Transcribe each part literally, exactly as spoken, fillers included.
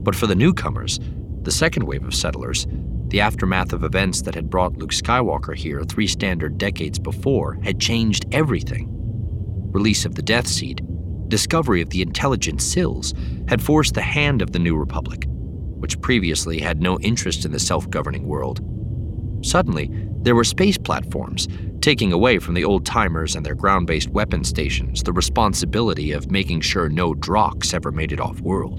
But for the newcomers, the second wave of settlers, the aftermath of events that had brought Luke Skywalker here three standard decades before had changed everything. Release of the Death Seed, discovery of the intelligent Sills, had forced the hand of the New Republic, which previously had no interest in the self-governing world. Suddenly, there were space platforms, taking away from the old-timers and their ground-based weapon stations the responsibility of making sure no Drox ever made it off-world,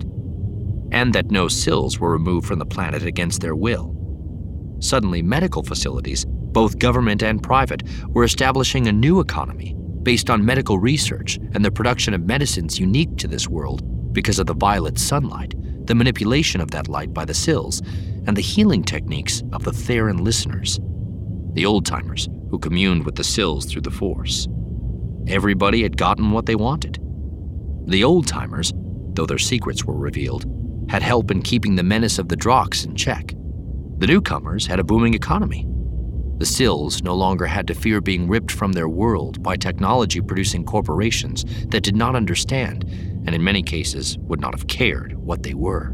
and that no Sills were removed from the planet against their will. Suddenly, medical facilities, both government and private, were establishing a new economy based on medical research and the production of medicines unique to this world because of the violet sunlight, the manipulation of that light by the Sills, and the healing techniques of the Theran listeners, the old-timers who communed with the Sills through the Force. Everybody had gotten what they wanted. The old-timers, though their secrets were revealed, had help in keeping the menace of the Drox in check. The newcomers had a booming economy. The Sills no longer had to fear being ripped from their world by technology-producing corporations that did not understand, and in many cases would not have cared what they were.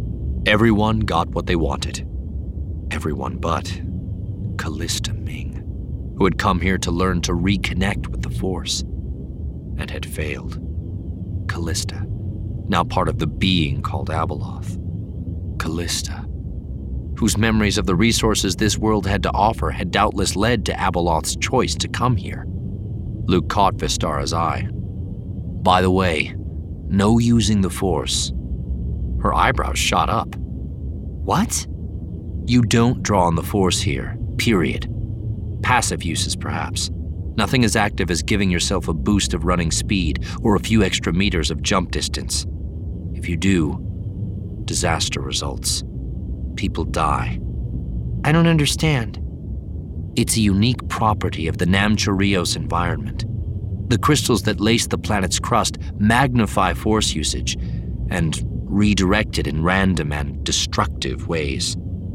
Everyone got what they wanted. Everyone but Callista Ming, who had come here to learn to reconnect with the Force, and had failed. Callista, now part of the being called Abeloth. Callista, whose memories of the resources this world had to offer had doubtless led to Abeloth's choice to come here. Luke caught Vistara's eye. By the way, no using the Force. Her eyebrows shot up. What? You don't draw on the Force here, period. Passive uses, perhaps. Nothing as active as giving yourself a boost of running speed or a few extra meters of jump distance. If you do, disaster results. People die. I don't understand. It's a unique property of the Namcha Rios environment. The crystals that lace the planet's crust magnify Force usage and redirect it in random and destructive ways.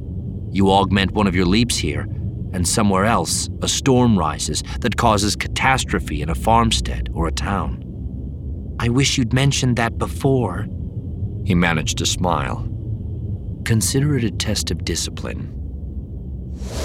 You augment one of your leaps here, and somewhere else a storm rises that causes catastrophe in a farmstead or a town. I wish you'd mentioned that before. He managed to smile. Consider it a test of discipline.